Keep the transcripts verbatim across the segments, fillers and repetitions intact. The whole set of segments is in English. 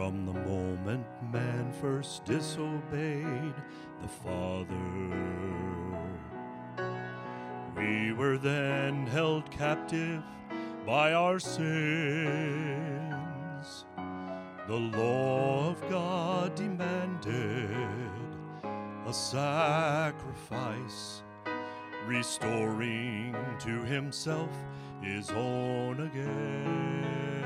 From the moment man first disobeyed the Father, we were then held captive by our sins. The law of God demanded a sacrifice, restoring to himself his own again.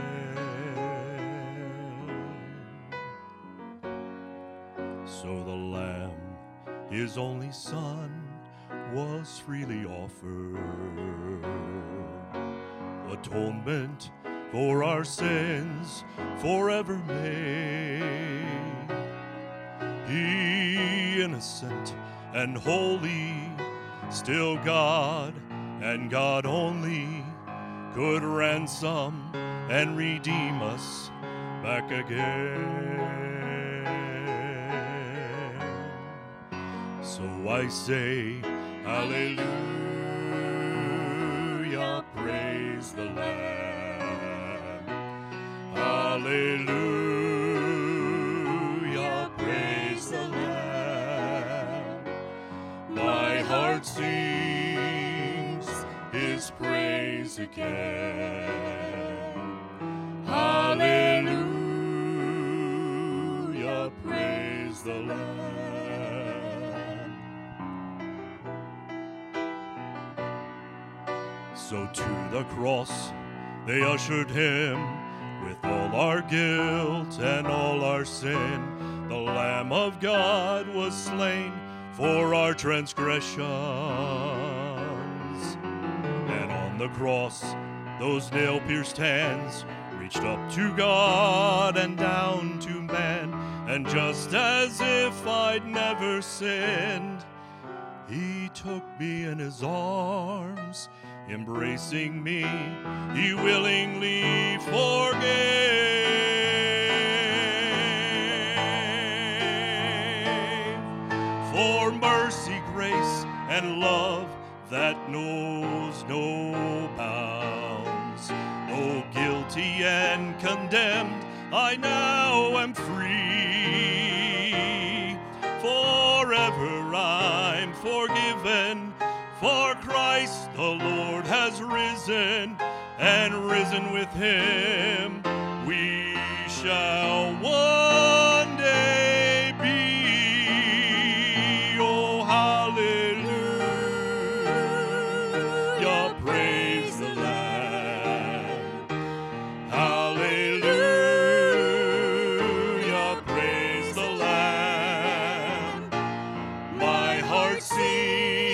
So the Lamb, his only Son, was freely offered. Atonement for our sins forever made. He, innocent and holy, still God and God only, could ransom and redeem us back again. So I say, hallelujah, praise the Lamb. Hallelujah, praise the Lamb. My heart sings his praise again. Hallelujah, praise the Lamb. So to the cross they ushered him with all our guilt and all our sin. The Lamb of God was slain for our transgressions. And on the cross, those nail-pierced hands reached up to God and down to man. And just as if I'd never sinned, he took me in his arms. Embracing me, he willingly forgave. For mercy, grace, and love that knows no bounds. Though guilty and condemned, I now am free. Forever I'm forgiven. For Christ the Lord has risen, and risen with him we shall one day be. Oh, hallelujah, praise the Lamb. Hallelujah, praise the Lamb. My heart sings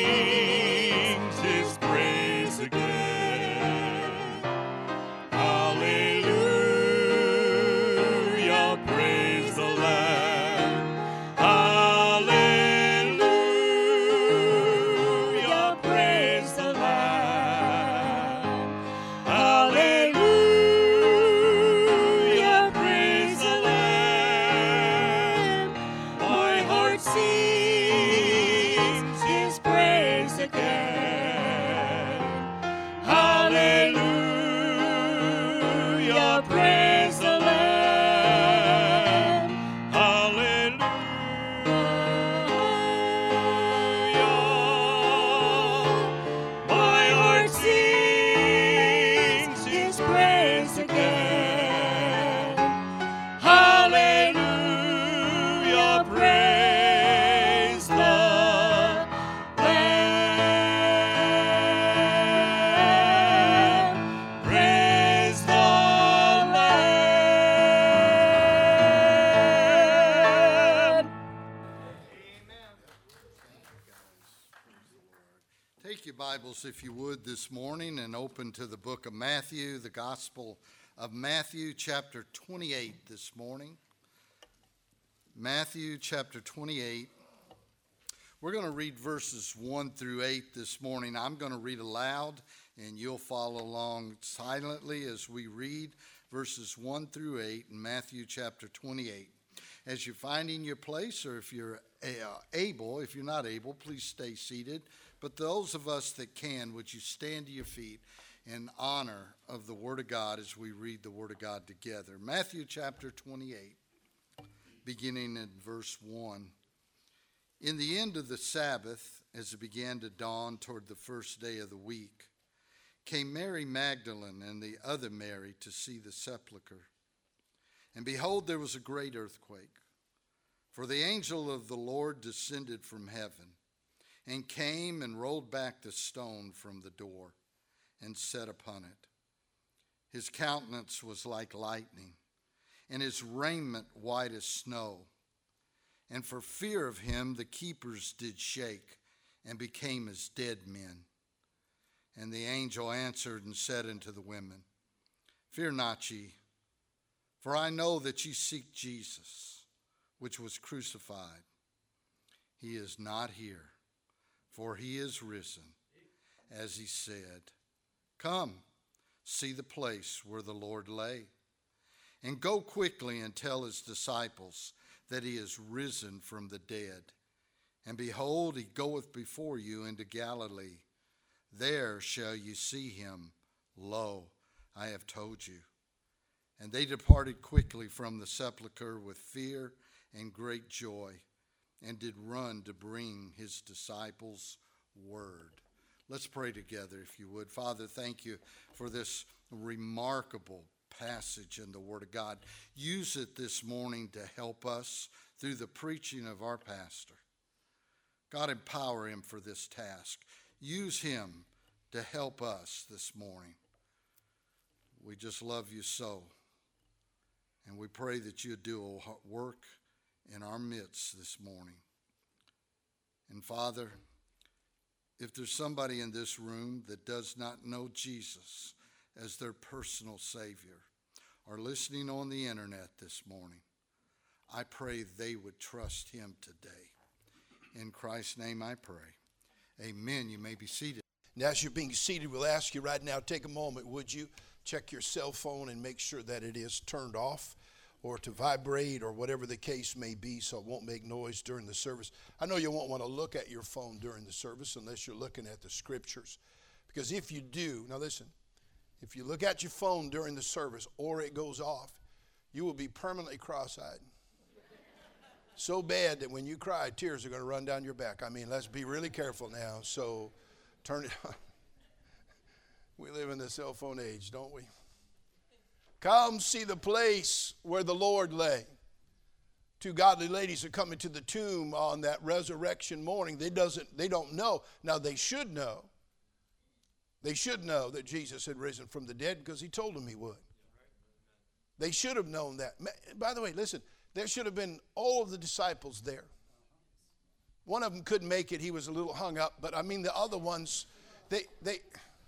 if you would, this morning and open to the book of Matthew, the Gospel of Matthew, chapter twenty-eight this morning. Matthew, chapter twenty-eight. We're going to read verses one through eight this morning. I'm going to read aloud, and you'll follow along silently as we read verses one through eight in Matthew, chapter twenty-eight. As you're finding your place, or if you're able, if you're not able, please stay seated. But those of us that can, would you stand to your feet in honor of the Word of God as we read the Word of God together. Matthew chapter twenty-eight. beginning in verse one. In the end of the Sabbath, as it began to dawn toward the first day of the week, came Mary Magdalene and the other Mary to see the sepulchre. And behold, there was a great earthquake, for the angel of the Lord descended from heaven, and came and rolled back the stone from the door, and sat upon it. His countenance was like lightning, and his raiment white as snow. And for fear of him the keepers did shake, and became as dead men. And the angel answered and said unto the women, Fear not ye, for I know that ye seek Jesus, which was crucified. He is not here, for he is risen, as he said. Come, see the place where the Lord lay, and go quickly and tell his disciples that he is risen from the dead. And behold, he goeth before you into Galilee. There shall you see him. Lo, I have told you. And they departed quickly from the sepulchre with fear and great joy, and did run to bring his disciples word. Let's pray together, if you would. Father, thank you for this remarkable passage in the Word of God. Use it this morning to help us through the preaching of our pastor. God, empower him for this task. Use him to help us this morning. We just love you so. And we pray that you do a work in our midst this morning. And Father, if there's somebody in this room that does not know Jesus as their personal Savior, or listening on the internet this morning, I pray they would trust him today. In Christ's name I pray. Amen. You may be seated. Now, as you're being seated, we'll ask you right now, take a moment, would you check your cell phone and make sure that it is turned off or to vibrate or whatever the case may be, so it won't make noise during the service. I know you won't want to look at your phone during the service unless you're looking at the scriptures, because if you do, now listen, if you look at your phone during the service or it goes off, you will be permanently cross-eyed. So bad that when you cry, tears are going to run down your back. I mean, let's be really careful now. So turn it on. We live in the cell phone age, don't we? Come see the place where the Lord lay. Two godly ladies are coming to the tomb on that resurrection morning. They doesn't, they don't know. Now, they should know. They should know that Jesus had risen from the dead because he told them he would. They should have known that. By the way, listen, there should have been all of the disciples there. One of them couldn't make it. He was a little hung up. But I mean, the other ones, they, they,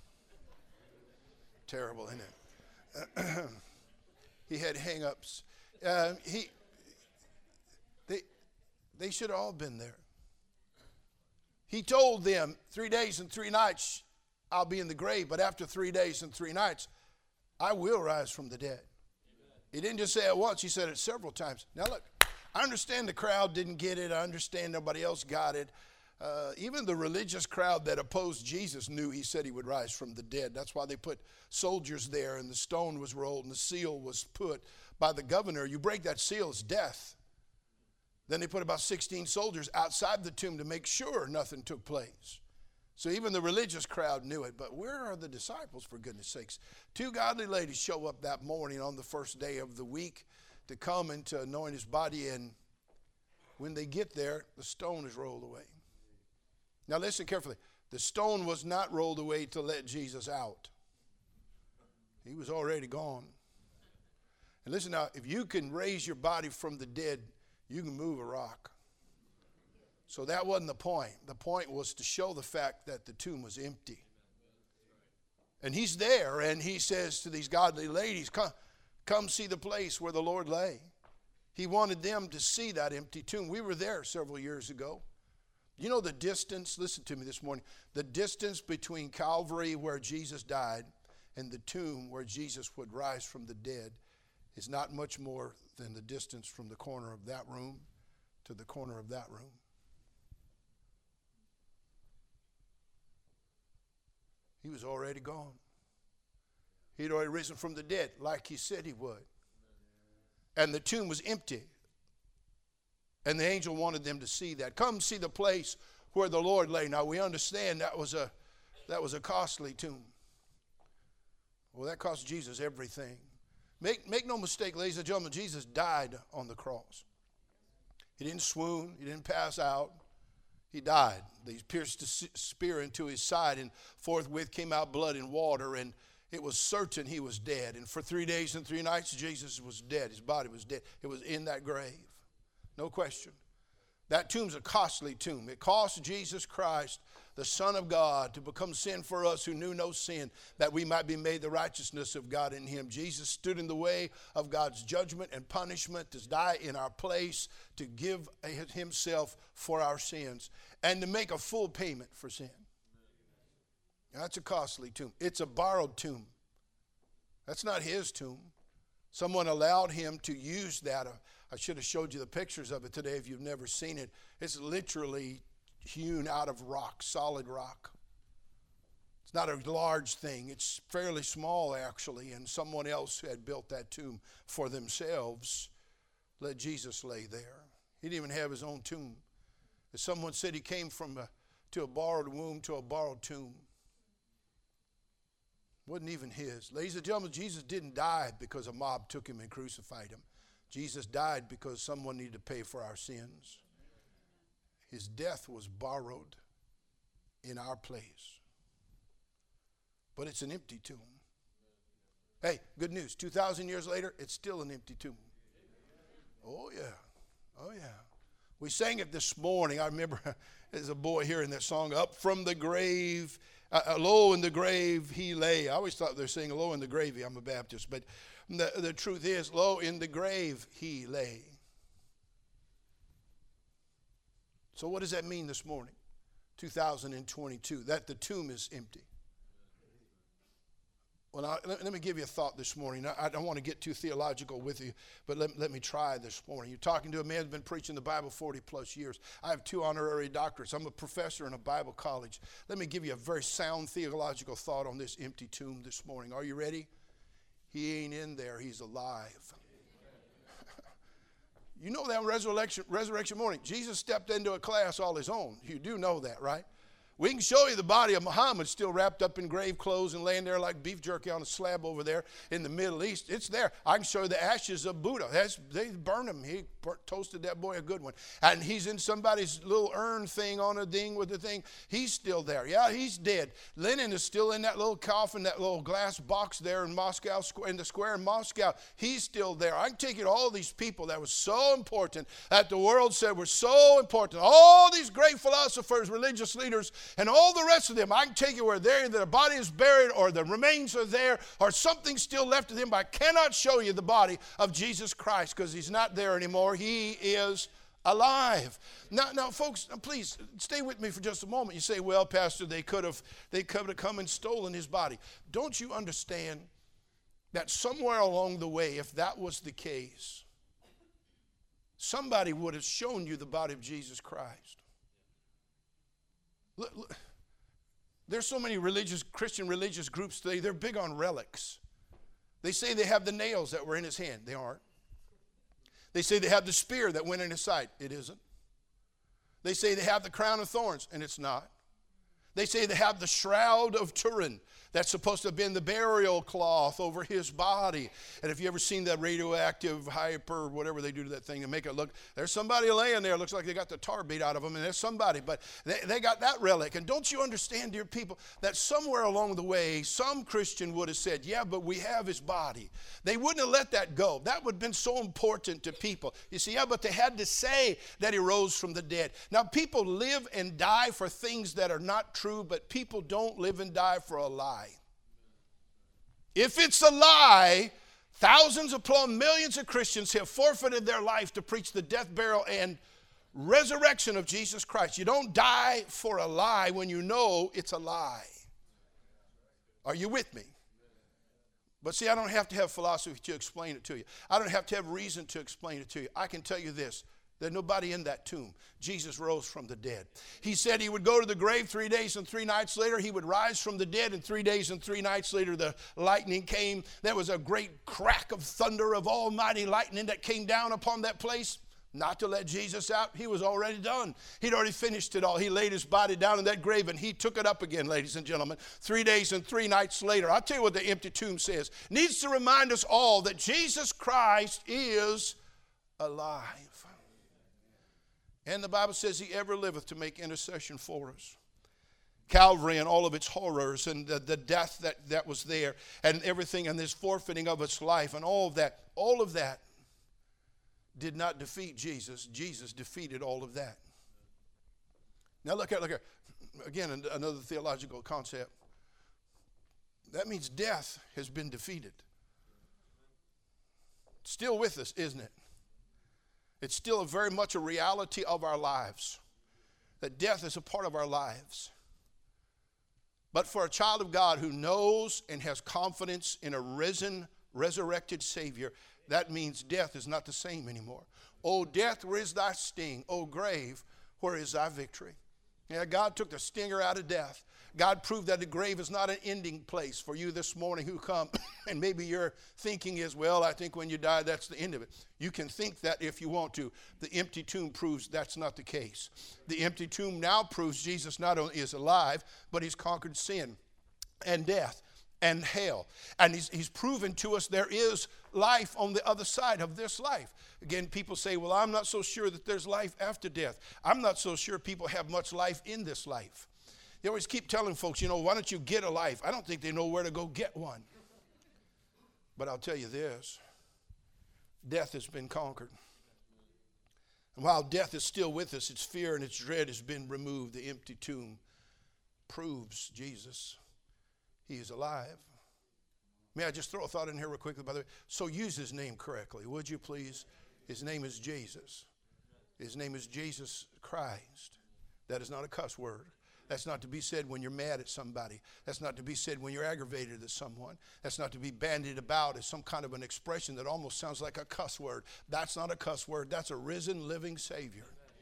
terrible, isn't it? He had hang-ups. Uh, he, they, they should have all been there. He told them, three days and three nights I'll be in the grave, but after three days and three nights, I will rise from the dead. Amen. He didn't just say it once, he said it several times. Now look, I understand the crowd didn't get it. I understand nobody else got it. Uh, even the religious crowd that opposed Jesus knew he said he would rise from the dead. That's why they put soldiers there, and the stone was rolled, and the seal was put by the governor. You break that seal, it's death. Then they put about sixteen soldiers outside the tomb to make sure nothing took place. So even the religious crowd knew it. But where are the disciples, for goodness sakes? Two godly ladies show up that morning on the first day of the week to come and to anoint his body. And when they get there, the stone is rolled away. Now listen carefully. The stone was not rolled away to let Jesus out. He was already gone. And listen now, if you can raise your body from the dead, you can move a rock. So that wasn't the point. The point was to show the fact that the tomb was empty. And he's there, and he says to these godly ladies, come, come see the place where the Lord lay. He wanted them to see that empty tomb. We were there several years ago. You know the distance, listen to me this morning, the distance between Calvary where Jesus died and the tomb where Jesus would rise from the dead is not much more than the distance from the corner of that room to the corner of that room. He was already gone. He'd already risen from the dead like he said he would. And the tomb was empty. And the angel wanted them to see that. Come see the place where the Lord lay. Now we understand that was a, that was a costly tomb. Well, that cost Jesus everything. Make, make no mistake, ladies and gentlemen, Jesus died on the cross. He didn't swoon. He didn't pass out. He died. They pierced a spear into his side, and forthwith came out blood and water, and it was certain he was dead. And for three days and three nights, Jesus was dead. His body was dead. It was in that grave. No question. That tomb's a costly tomb. It cost Jesus Christ, the Son of God, to become sin for us who knew no sin, that we might be made the righteousness of God in him. Jesus stood in the way of God's judgment and punishment to die in our place, to give himself for our sins, and to make a full payment for sin. Now, that's a costly tomb. It's a borrowed tomb. That's not his tomb. Someone allowed him to use that. I should have showed you the pictures of it today if you've never seen it. It's literally hewn out of rock, solid rock. It's not a large thing. It's fairly small, actually, and someone else had built that tomb for themselves. Let Jesus lay there. He didn't even have his own tomb. As someone said, he came from a, to a borrowed womb to a borrowed tomb. Wasn't even his. Ladies and gentlemen, Jesus didn't die because a mob took him and crucified him. Jesus died because someone needed to pay for our sins. His death was borrowed in our place. But it's an empty tomb. Hey, good news. two thousand years later, it's still an empty tomb. Oh, yeah. Oh, yeah. We sang it this morning. I remember as a boy hearing that song, Up from the grave, uh, low in the grave he lay. I always thought they were saying low in the gravy. I'm a Baptist. But the, the truth is, low in the grave he lay. So what does that mean this morning, two thousand twenty-two? That the tomb is empty. Well, now, let, let me give you a thought this morning. I, I don't want to get too theological with you, but let, let me try this morning. You're talking to a man who's been preaching the Bible forty plus years. I have two honorary doctorates. I'm a professor in a Bible college. Let me give you a very sound theological thought on this empty tomb this morning. Are you ready? He ain't in there. He's alive. You know that resurrection, resurrection morning, Jesus stepped into a class all his own. You do know that, right? We can show you the body of Muhammad still wrapped up in grave clothes and laying there like beef jerky on a slab over there in the Middle East. It's there. I can show you the ashes of Buddha. That's, they burned him. He burnt, toasted that boy a good one. And he's in somebody's little urn thing on a ding with the thing. He's still there. Yeah, he's dead. Lenin is still in that little coffin, that little glass box there in Moscow, in the square in Moscow. He's still there. I can take you to all these people that was so important, that the world said were so important. All these great philosophers, religious leaders, and all the rest of them, I can take you where their body is buried or the remains are there or something still left of them, but I cannot show you the body of Jesus Christ because he's not there anymore. He is alive. Now, now, folks, please stay with me for just a moment. You say, well, Pastor, they could have they could have come and stolen his body. Don't you understand that somewhere along the way, if that was the case, somebody would have shown you the body of Jesus Christ? Look, look, there's so many religious, Christian religious groups today, they're big on relics. They say they have the nails that were in his hand. They aren't. They say they have the spear that went in his side. It isn't. They say they have the crown of thorns, and it's not. They say they have the shroud of Turin. That's supposed to have been the burial cloth over his body. And if you ever seen that radioactive hyper, whatever they do to that thing and make it look, there's somebody laying there. It looks like they got the tar beat out of them, and there's somebody. But they, they got that relic. And don't you understand, dear people, that somewhere along the way, some Christian would have said, yeah, but we have his body. They wouldn't have let that go. That would have been so important to people. You see, yeah, but they had to say that he rose from the dead. Now, people live and die for things that are not true, but people don't live and die for a lie. If it's a lie, thousands upon millions of Christians have forfeited their life to preach the death, burial, and resurrection of Jesus Christ. You don't die for a lie when you know it's a lie. Are you with me? But see, I don't have to have philosophy to explain it to you. I don't have to have reason to explain it to you. I can tell you this. There's nobody in that tomb. Jesus rose from the dead. He said he would go to the grave three days and three nights later. He would rise from the dead, and three days and three nights later the lightning came. There was a great crack of thunder of almighty lightning that came down upon that place. not to let Jesus out. He was already done. He'd already finished it all. He laid his body down in that grave and he took it up again, ladies and gentlemen. Three days and three nights later. I'll tell you what the empty tomb says. Needs to remind us all that Jesus Christ is alive. And the Bible says he ever liveth to make intercession for us. Calvary and all of its horrors and the, the death that, that was there and everything and this forfeiting of its life and all of that, all of that did not defeat Jesus. Jesus defeated all of that. Now look at, look at, again, another theological concept. That means death has been defeated. Still with us, isn't it? It's still very much a reality of our lives. That death is a part of our lives. But for a child of God who knows and has confidence in a risen, resurrected Savior, that means death is not the same anymore. O death, where is thy sting? O grave, where is thy victory? Yeah, God took the stinger out of death. God proved that the grave is not an ending place for you this morning who come. And maybe your thinking is, well, I think when you die, that's the end of it. You can think that if you want to. The empty tomb proves that's not the case. The empty tomb now proves Jesus not only is alive, but he's conquered sin and death and hell. And he's, he's proven to us there is life on the other side of this life. Again, people say, well, I'm not so sure that there's life after death. I'm not so sure people have much life in this life. They always keep telling folks, you know, why don't you get a life? I don't think they know where to go get one. But I'll tell you this, death has been conquered. And while death is still with us, its fear and its dread has been removed. The empty tomb proves Jesus, he is alive. May I just throw a thought in here real quickly, by the way? So use his name correctly, would you please? His name is Jesus. His name is Jesus Christ. That is not a cuss word. That's not to be said when you're mad at somebody. That's not to be said when you're aggravated at someone. That's not to be bandied about as some kind of an expression that almost sounds like a cuss word. That's not a cuss word. That's a risen, living Savior.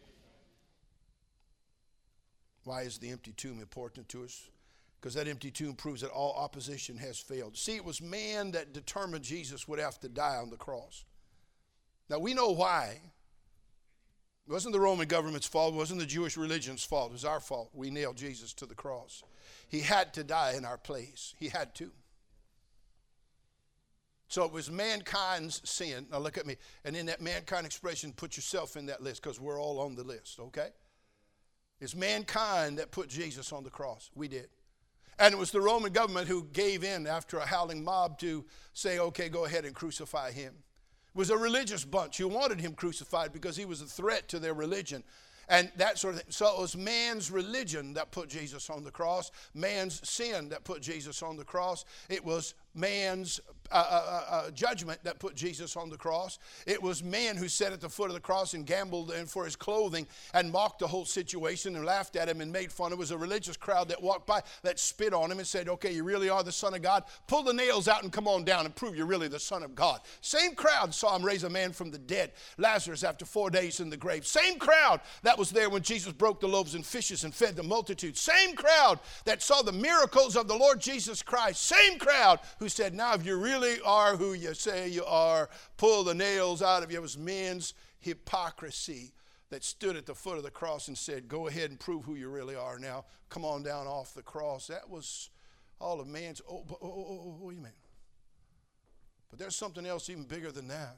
Why is the empty tomb important to us? Because that empty tomb proves that all opposition has failed. See, it was man that determined Jesus would have to die on the cross. Now, we know why. It wasn't the Roman government's fault. It wasn't the Jewish religion's fault. It was our fault. We nailed Jesus to the cross. He had to die in our place. He had to. So it was mankind's sin. Now look at me. And in that mankind expression, put yourself in that list because we're all on the list, okay? It's mankind that put Jesus on the cross. We did. And it was the Roman government who gave in after a howling mob to say, okay, go ahead and crucify him. Was a religious bunch who wanted him crucified because he was a threat to their religion and that sort of thing. So it was man's religion that put Jesus on the cross, man's sin that put Jesus on the cross. It was man's uh, uh, uh, judgment that put Jesus on the cross. It was man who sat at the foot of the cross and gambled for his clothing and mocked the whole situation and laughed at him and made fun. It was a religious crowd that walked by that spit on him and said, okay, you really are the Son of God. Pull the nails out and come on down and prove you're really the Son of God. Same crowd saw him raise a man from the dead, Lazarus, after four days in the grave. Same crowd that was there when Jesus broke the loaves and fishes and fed the multitude. Same crowd that saw the miracles of the Lord Jesus Christ. Same crowd who said, now if you really are who you say you are, pull the nails out of you. It was men's hypocrisy that stood at the foot of the cross and said, go ahead and prove who you really are now. Come on down off the cross. That was all of man's, oh, oh, oh, oh, wait a minute. But there's something else even bigger than that.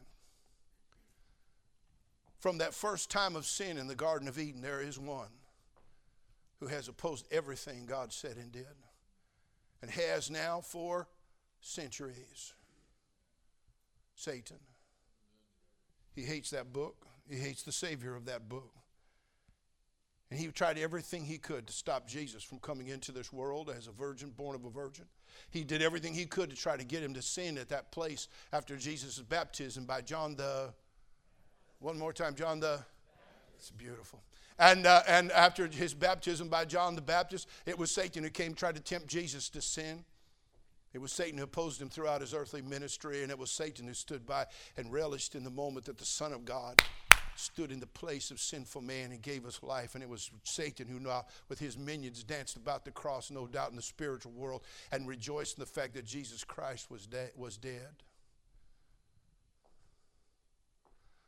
From that first time of sin in the Garden of Eden, there is one who has opposed everything God said and did and has now for centuries. Satan. He hates that book. He hates the Savior of that book. And he tried everything he could to stop Jesus from coming into this world as a virgin, born of a virgin. He did everything he could to try to get him to sin at that place after Jesus' baptism by John the, one more time, John the, it's beautiful. And, uh, and after his baptism by John the Baptist, it was Satan who came to try to tempt Jesus to sin. It was Satan who opposed him throughout his earthly ministry, and it was Satan who stood by and relished in the moment that the Son of God stood in the place of sinful man and gave us life. And it was Satan who now, with his minions, danced about the cross, no doubt in the spiritual world, and rejoiced in the fact that Jesus Christ was, de- was dead.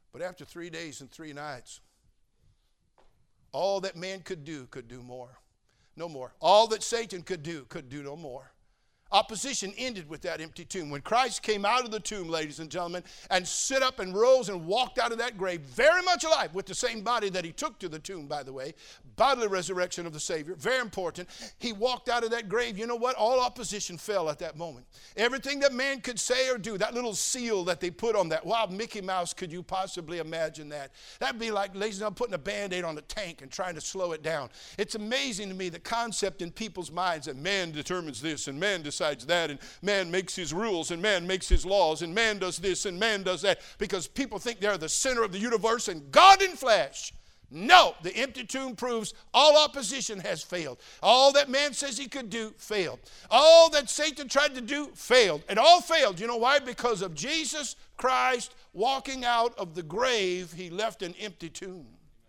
But after three days and three nights, all that man could do could do more. No more. All that Satan could do could do no more. Opposition ended with that empty tomb. When Christ came out of the tomb, ladies and gentlemen, and stood up and rose and walked out of that grave, very much alive, with the same body that he took to the tomb, by the way, bodily resurrection of the Savior, very important. He walked out of that grave. You know what? All opposition fell at that moment. Everything that man could say or do, that little seal that they put on that, wow, Mickey Mouse, could you possibly imagine that? That'd be like, ladies and gentlemen, putting a Band-Aid on a tank and trying to slow it down. It's amazing to me, the concept in people's minds that man determines this and man decides that, and man makes his rules, and man makes his laws, and man does this, and man does that, because people think they're the center of the universe and God in flesh. No, the empty tomb proves all opposition has failed. All that man says he could do failed. All that Satan tried to do failed. It all failed. You know why? Because of Jesus Christ walking out of the grave, he left an empty tomb.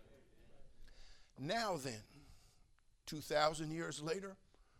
Now then, two thousand years later,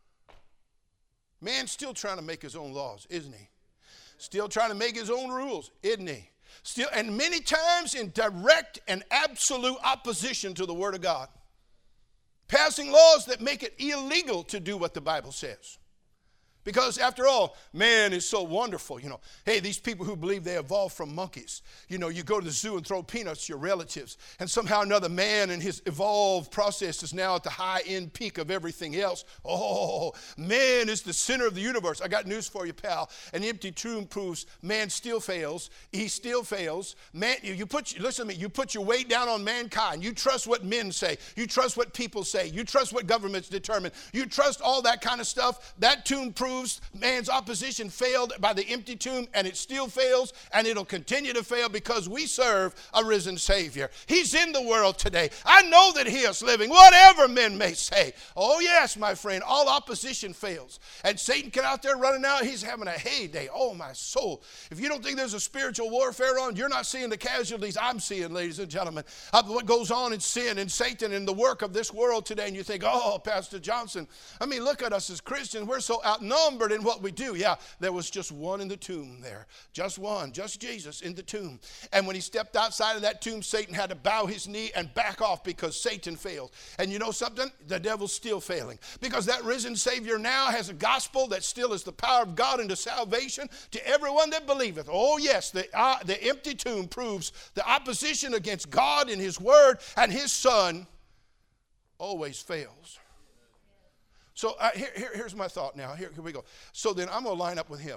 man's still trying to make his own laws, isn't he? Still trying to make his own rules, isn't he? Still, and many times in direct and absolute opposition to the Word of God. Passing laws that make it illegal to do what the Bible says. Because after all, man is so wonderful, you know. Hey, these people who believe they evolved from monkeys. You know, you go to the zoo and throw peanuts to your relatives. And somehow another man in his evolved process is now at the high-end peak of everything else. Oh, man is the center of the universe. I got news for you, pal. An empty tomb proves man still fails. He still fails. Man, you put, listen to me, you put your weight down on mankind. You trust what men say. You trust what people say. You trust what governments determine. You trust all that kind of stuff. That tomb proves man's opposition failed by the empty tomb, and it still fails, and it'll continue to fail because we serve a risen Savior. He's in the world today. I know that he is living, whatever men may say. Oh yes, my friend, all opposition fails. And Satan get out there running out, he's having a heyday. Oh my soul. If you don't think there's a spiritual warfare on, you're not seeing the casualties I'm seeing, ladies and gentlemen, of what goes on in sin and Satan and the work of this world today. And you think, oh, Pastor Johnson, I mean, look at us as Christians. We're so outnumbered in what we do. Yeah, there was just one in the tomb there. Just one, just Jesus in the tomb. And when he stepped outside of that tomb, Satan had to bow his knee and back off because Satan failed. And you know something? The devil's still failing. Because that risen Savior now has a gospel that still is the power of God unto salvation to everyone that believeth. Oh yes, the, uh, the empty tomb proves the opposition against God and his word and his son always fails. So uh, here, here, here's my thought now. Here, here we go. So then I'm going to line up with him.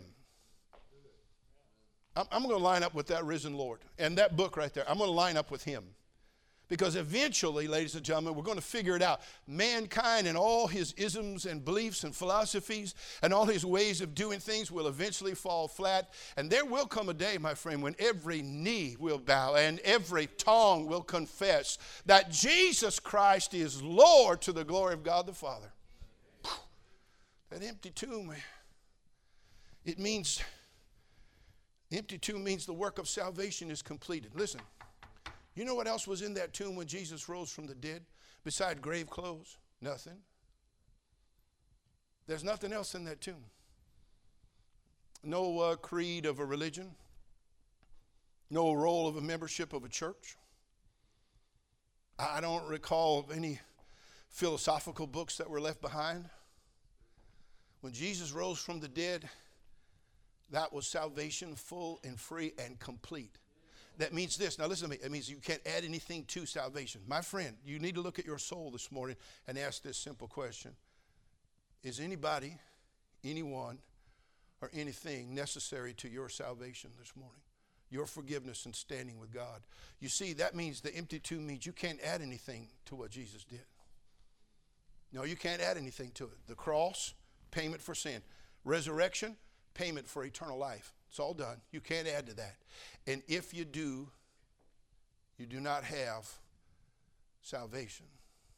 I'm, I'm going to line up with that risen Lord. And that book right there, I'm going to line up with him. Because eventually, ladies and gentlemen, we're going to figure it out. Mankind and all his isms and beliefs and philosophies and all his ways of doing things will eventually fall flat. And there will come a day, my friend, when every knee will bow and every tongue will confess that Jesus Christ is Lord to the glory of God the Father. That empty tomb, it means, the empty tomb means the work of salvation is completed. Listen, you know what else was in that tomb when Jesus rose from the dead beside grave clothes? Nothing. There's nothing else in that tomb. No uh, creed of a religion. No roll of a membership of a church. I don't recall of any philosophical books that were left behind. When Jesus rose from the dead, that was salvation full and free and complete. That means this. Now listen to me. It means you can't add anything to salvation. My friend, you need to look at your soul this morning and ask this simple question. Is anybody, anyone, or anything necessary to your salvation this morning? Your forgiveness and standing with God. You see, that means the empty tomb means you can't add anything to what Jesus did. No, you can't add anything to it. The cross, payment for sin. Resurrection, payment for eternal life. It's all done. You can't add to that. And if you do, you do not have salvation.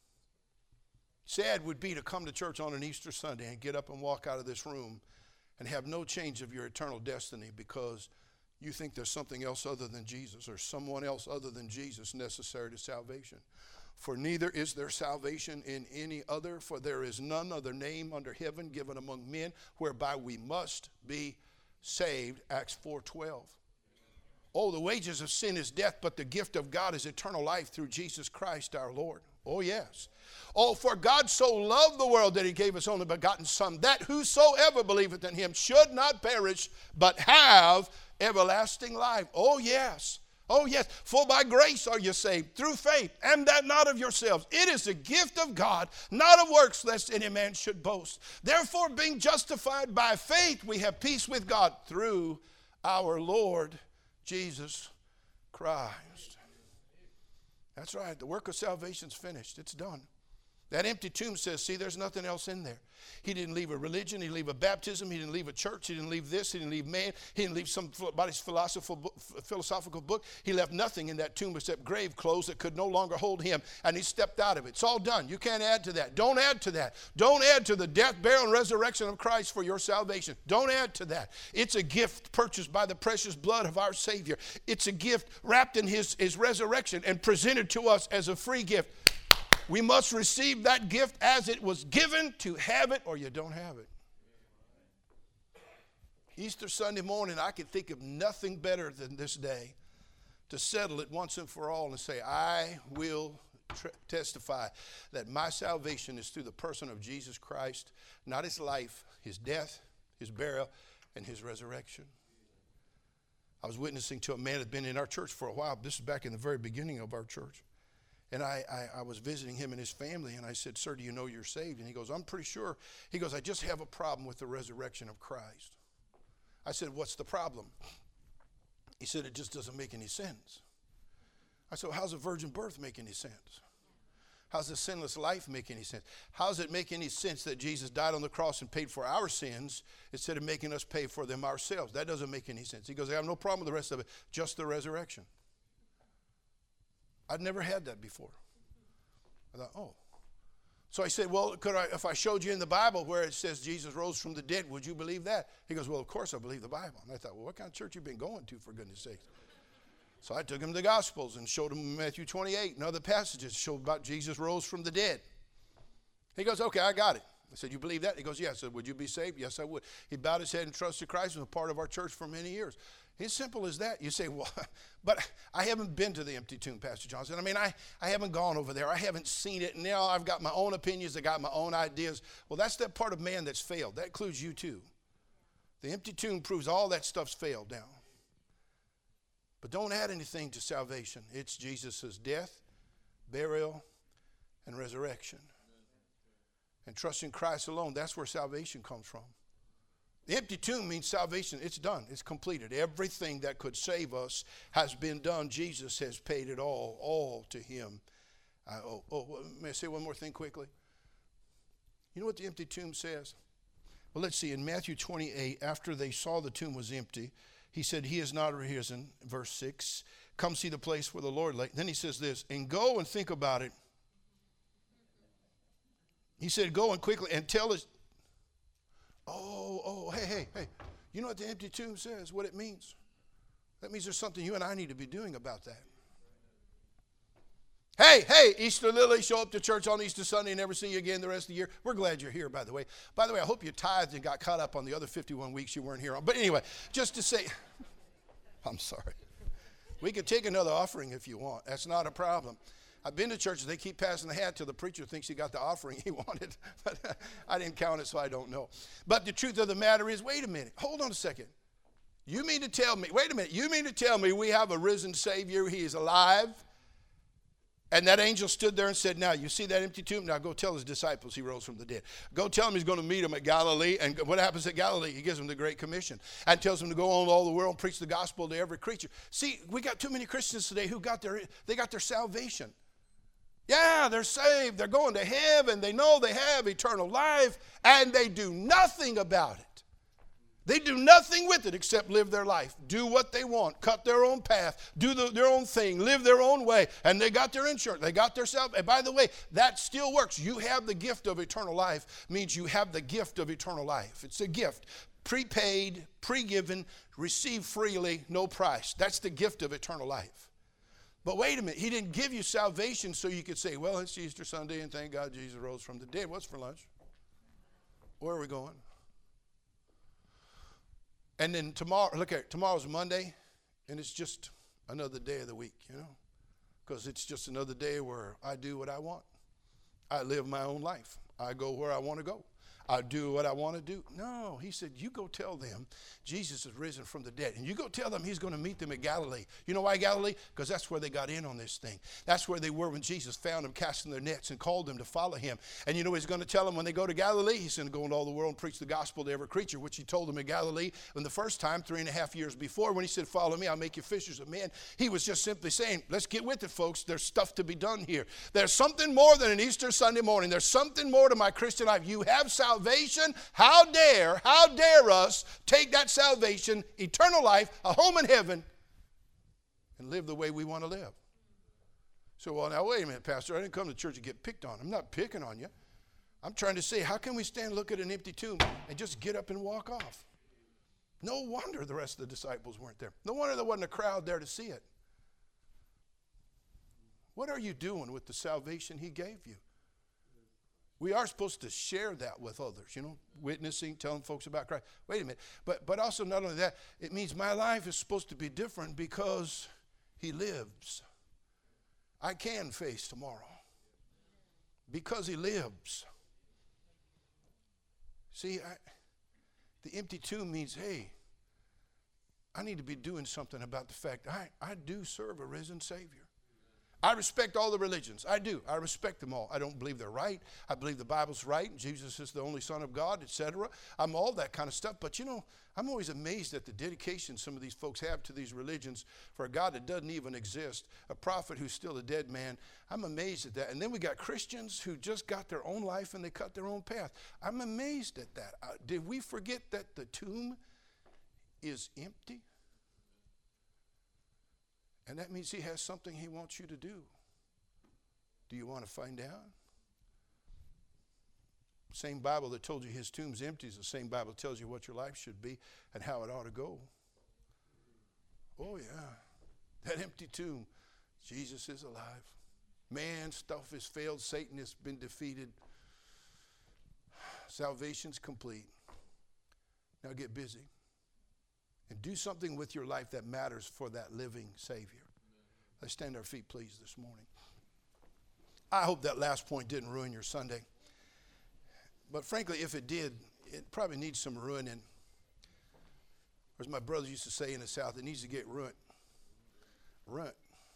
Sad would be to come to church on an Easter Sunday and get up and walk out of this room and have no change of your eternal destiny because you think there's something else other than Jesus or someone else other than Jesus necessary to salvation. For neither is there salvation in any other, for there is none other name under heaven given among men whereby we must be saved. Acts four twelve. Oh, the wages of sin is death, but the gift of God is eternal life through Jesus Christ our Lord. Oh, yes. Oh, for God so loved the world that he gave his only begotten Son, that whosoever believeth in him should not perish, but have everlasting life. Oh, yes. Oh, yes. For by grace are you saved, through faith, and that not of yourselves. It is a gift of God, not of works, lest any man should boast. Therefore, being justified by faith, we have peace with God through our Lord Jesus Christ. That's right. The work of salvation is finished. It's done. That empty tomb says, see, there's nothing else in there. He didn't leave a religion. He didn't leave a baptism. He didn't leave a church. He didn't leave this. He didn't leave man. He didn't leave somebody's philosophical book. He left nothing in that tomb except grave clothes that could no longer hold him, and he stepped out of it. It's all done. You can't add to that. Don't add to that. Don't add to the death, burial, and resurrection of Christ for your salvation. Don't add to that. It's a gift purchased by the precious blood of our Savior. It's a gift wrapped in his, his resurrection and presented to us as a free gift. We must receive that gift as it was given, to have it or you don't have it. Easter Sunday morning, I could think of nothing better than this day to settle it once and for all and say, I will tr- testify that my salvation is through the person of Jesus Christ, not his life, his death, his burial, and his resurrection. I was witnessing to a man that had been in our church for a while. This is back in the very beginning of our church. And I, I, I was visiting him and his family, and I said, sir, do you know you're saved? And he goes, I'm pretty sure. He goes, I just have a problem with the resurrection of Christ. I said, what's the problem? He said, it just doesn't make any sense. I said, well, how's a virgin birth make any sense? How's a sinless life make any sense? How does it make any sense that Jesus died on the cross and paid for our sins instead of making us pay for them ourselves? That doesn't make any sense. He goes, I have no problem with the rest of it, just the resurrection. I'd never had that before. I thought, oh. So I said, well, could I, if I showed you in the Bible where it says Jesus rose from the dead, would you believe that? He goes, well, of course I believe the Bible. And I thought, well, what kind of church you been going to, for goodness sakes? So I took him to the Gospels and showed him Matthew twenty-eight and other passages showed about Jesus rose from the dead. He goes, okay, I got it. I said, you believe that? He goes, yes. I said, would you be saved? Yes, I would. He bowed his head and trusted Christ and was a part of our church for many years. It's simple as that. You say, well, but I haven't been to the empty tomb, Pastor Johnson. I mean, I, I haven't gone over there. I haven't seen it. And now I've got my own opinions. I got my own ideas. Well, that's that part of man that's failed. That includes you too. The empty tomb proves all that stuff's failed now. But don't add anything to salvation. It's Jesus' death, burial, and resurrection. And trusting Christ alone, that's where salvation comes from. The empty tomb means salvation. It's done. It's completed. Everything that could save us has been done. Jesus has paid it all, all to him. I, oh, oh, may I say one more thing quickly? You know what the empty tomb says? Well, let's see. In Matthew twenty-eight, after they saw the tomb was empty, he said, he is not risen, verse six. Come see the place where the Lord lay. Then he says this, and go and think about it. He said, go and quickly and tell us. Oh, oh, hey, hey, hey. You know what the empty tomb says, what it means? That means there's something you and I need to be doing about that. Hey, hey, Easter Lily, show up to church on Easter Sunday and never see you again the rest of the year. We're glad you're here, by the way. By the way, I hope you tithed and got caught up on the other fifty-one weeks you weren't here on. But anyway, just to say, I'm sorry. We could take another offering if you want. That's not a problem. I've been to churches, they keep passing the hat till the preacher thinks he got the offering he wanted. But I didn't count it, so I don't know. But the truth of the matter is, wait a minute. Hold on a second. You mean to tell me, wait a minute. You mean to tell me we have a risen Savior, he is alive? And that angel stood there and said, now, you see that empty tomb? Now go tell his disciples he rose from the dead. Go tell him he's going to meet them at Galilee. And what happens at Galilee? He gives them the Great Commission and tells them to go on all the world and preach the gospel to every creature. See, we got too many Christians today who got their, they got their salvation. Yeah, they're saved. They're going to heaven. They know they have eternal life, and they do nothing about it. They do nothing with it except live their life, do what they want, cut their own path, do the, their own thing, live their own way, and they got their insurance. They got their salvation. And by the way, that still works. You have the gift of eternal life means you have the gift of eternal life. It's a gift, prepaid, pre-given, received freely, no price. That's the gift of eternal life. But wait a minute, he didn't give you salvation so you could say, well, it's Easter Sunday and thank God Jesus rose from the dead. What's for lunch? Where are we going? And then tomorrow, look at it, tomorrow's Monday. And it's just another day of the week, you know, because it's just another day where I do what I want. I live my own life. I go where I want to go. I do what I want to do. No, he said, you go tell them Jesus is risen from the dead. And you go tell them he's going to meet them at Galilee. You know why Galilee? Because that's where they got in on this thing. That's where they were when Jesus found them casting their nets and called them to follow him. And you know he's going to tell them when they go to Galilee, he's going to go into all the world and preach the gospel to every creature, which he told them in Galilee when the first time, three and a half years before, when he said, follow me, I'll make you fishers of men. He was just simply saying, let's get with it, folks. There's stuff to be done here. There's something more than an Easter Sunday morning. There's something more to my Christian life. You have salvation. How dare, how dare us take that salvation, eternal life, a home in heaven, and live the way we want to live. So, well, now, wait a minute, Pastor. I didn't come to church to get picked on. I'm not picking on you. I'm trying to say, how can we stand and look at an empty tomb and just get up and walk off? No wonder the rest of the disciples weren't there. No wonder there wasn't a crowd there to see it. What are you doing with the salvation he gave you? We are supposed to share that with others, you know, witnessing, telling folks about Christ. Wait a minute. But, but also not only that, it means my life is supposed to be different because he lives. I can face tomorrow because he lives. See, I, the empty tomb means, hey, I need to be doing something about the fact I, I do serve a risen Savior. I respect all the religions. I do. I respect them all. I don't believe they're right. I believe the Bible's right. Jesus is the only Son of God, et cetera. I'm all that kind of stuff. But, you know, I'm always amazed at the dedication some of these folks have to these religions for a God that doesn't even exist, a prophet who's still a dead man. I'm amazed at that. And then we got Christians who just got their own life and they cut their own path. I'm amazed at that. Uh, did we forget that the tomb is empty? And that means he has something he wants you to do. Do you want to find out? Same Bible that told you his tomb's empty is the same Bible that tells you what your life should be and how it ought to go. Oh, yeah. That empty tomb, Jesus is alive. Man, stuff has failed. Satan has been defeated. Salvation's complete. Now get busy. And do something with your life that matters for that living Savior. Let's stand our feet, please, this morning. I hope that last point didn't ruin your Sunday. But frankly, if it did, it probably needs some ruining. Or as my brothers used to say in the South, it needs to get ruined. Ruined.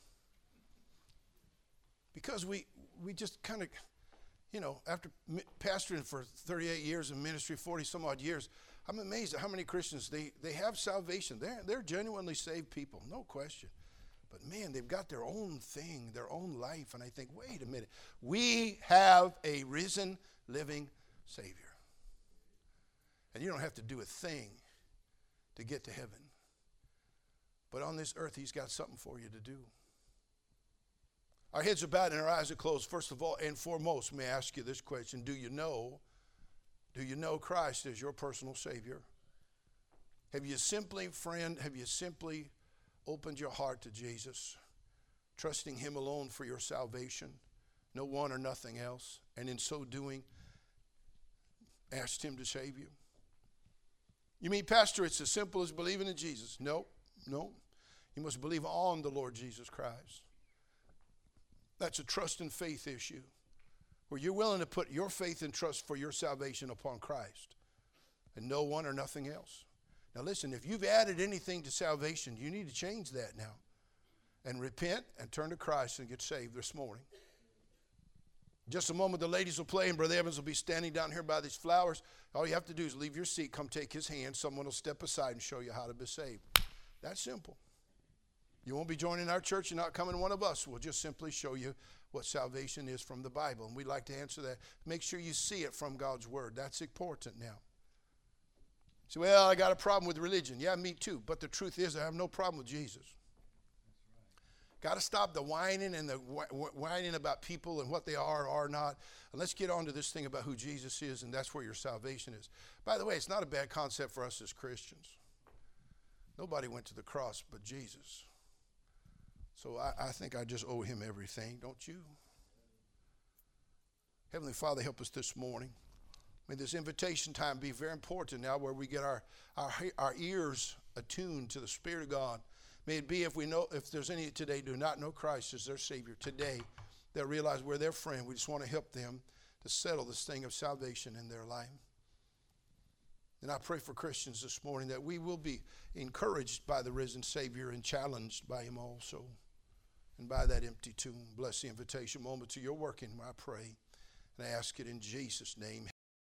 Because we, we just kind of, you know, after pastoring for thirty-eight years in ministry, forty some odd years, I'm amazed at how many Christians, they, they have salvation. They're, they're genuinely saved people, no question. But man, they've got their own thing, their own life. And I think, wait a minute. We have a risen, living Savior. And you don't have to do a thing to get to heaven. But on this earth, he's got something for you to do. Our heads are bowed and our eyes are closed. First of all and foremost, may I ask you this question. Do you know Do you know Christ as your personal Savior? Have you simply, friend, have you simply opened your heart to Jesus, trusting him alone for your salvation, no one or nothing else, and in so doing, asked him to save you? You mean, Pastor, it's as simple as believing in Jesus? No, no. You must believe on the Lord Jesus Christ. That's a trust and faith issue, where you're willing to put your faith and trust for your salvation upon Christ and no one or nothing else. Now listen, if you've added anything to salvation, you need to change that now and repent and turn to Christ and get saved this morning. In just a moment, the ladies will play and Brother Evans will be standing down here by these flowers. All you have to do is leave your seat, come take his hand. Someone will step aside and show you how to be saved. That's simple. You won't be joining our church. You're not coming one of us. We'll just simply show you what salvation is from the Bible. And we'd like to answer that. Make sure you see it from God's Word. That's important now. So, well, I got a problem with religion. Yeah, me too. But the truth is, I have no problem with Jesus. Got to stop the whining and the whining about people and what they are or are not. And let's get on to this thing about who Jesus is, and that's where your salvation is. By the way, it's not a bad concept for us as Christians. Nobody went to the cross but Jesus. So I, I think I just owe him everything, don't you? Heavenly Father, help us this morning. May this invitation time be very important now, where we get our, our, our ears attuned to the Spirit of God. May it be if we know, if there's any today do not know Christ as their Savior, today they'll realize we're their friend. We just want to help them to settle this thing of salvation in their life. And I pray for Christians this morning that we will be encouraged by the risen Savior and challenged by him also. And by that empty tomb, bless the invitation moment to your working, I pray. And I ask it in Jesus' name.